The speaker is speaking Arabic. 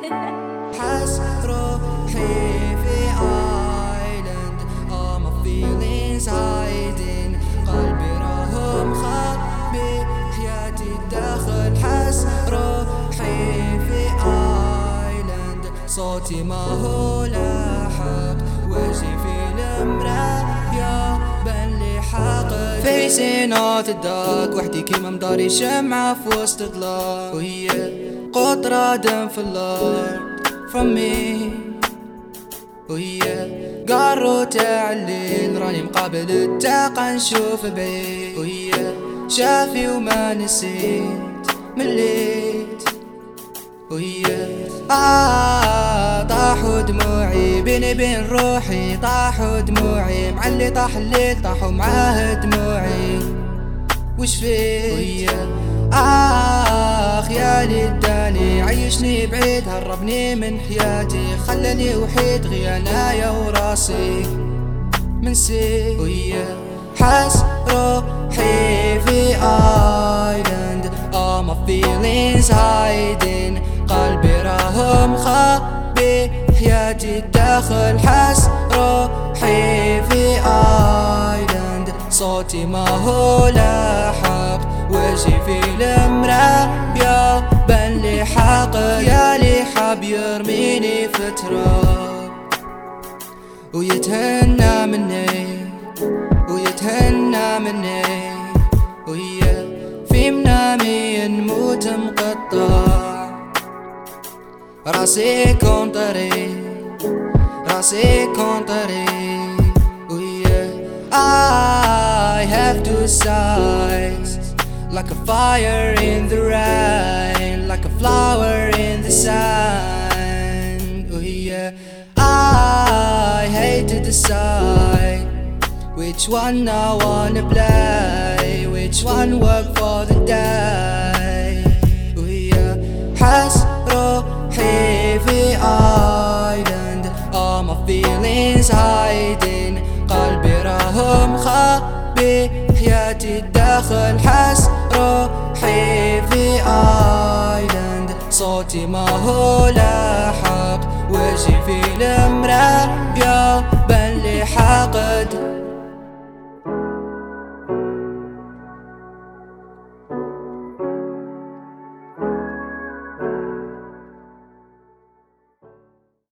حس روحي في ايلاند all my feelings hiding قلبي راه مخبي حياتي الداخل حس روحي في ايلاند صوتي ما هو لاحق وجهي في المراية بان لي حاقد Facing all the dark وحدي كيما مداري شمعة في وسط ظلام وهي قطرة دم في الأرض from me وهي قارو تاع الليل راني مقابل الطاقة نشوف بعيد وهي شافي وما نسيت مليت وهي طاحوا دموعي بيني بين روحي طاحوا دموعي مع اللي طاح الليل طاحوا معاه دموعي وش فيه وهي خيالي اداني عيشني بعيد هربني من حياتي خلاني وحيد غيانايا وراسي منسي وهي حس روحي في ايلاند all my feelings hiding قلبي راه مخبي حياتي الداخل حس روحي في ايلاند صوتي ما هو لاحق وجهي في المراية بان لي حاقد يا لي حاب يرميني في التراب ويتهنى مني ويتهنى مني وهي في منامي نموت مقطع راسي كونطري راسي كونطري وهي I have two sides like a fire in the rain like a flower in the sun وهي I hate to decide which one I wanna play which one work for the day وهي حس روحي في ايلاند all my feelings hiding قلبي راه مخبي حياتي الداخل حس روحي في ايلاند صوتي ما هو لاحق وجهي في المراية بان لي حاقد